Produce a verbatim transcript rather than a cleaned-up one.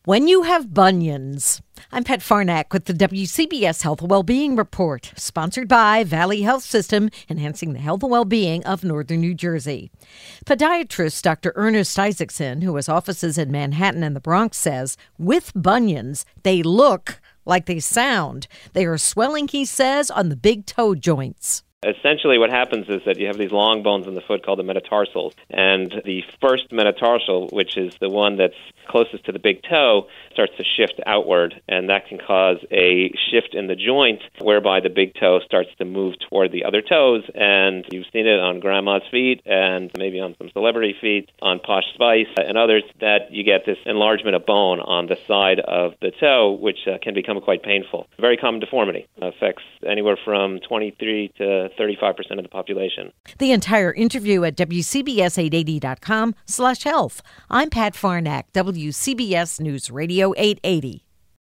When you have bunions. I'm Pat Farnack with the W C B S Health and Wellbeing Report, sponsored by Valley Health System, enhancing the health and well-being of Northern New Jersey. Podiatrist Doctor Ernest Isaacson, who has offices in Manhattan and the Bronx, says with bunions, they look like they sound. They are swelling, he says, on the big toe joints. Essentially what happens is that you have these long bones in the foot called the metatarsals, and the first metatarsal, which is the one that's closest to the big toe, starts to shift outward, and that can cause a shift in the joint whereby the big toe starts to move toward the other toes, and you've seen it on grandma's feet and maybe on some celebrity feet, on Posh Spice and others, that you get this enlargement of bone on the side of the toe, which uh, can become quite painful. Very common deformity. It affects anywhere from twenty-three to thirty-five percent of the population. The entire interview at W C B S eight eighty dot com slash health. I'm Pat Farnack, W C B S News Radio eight eighty.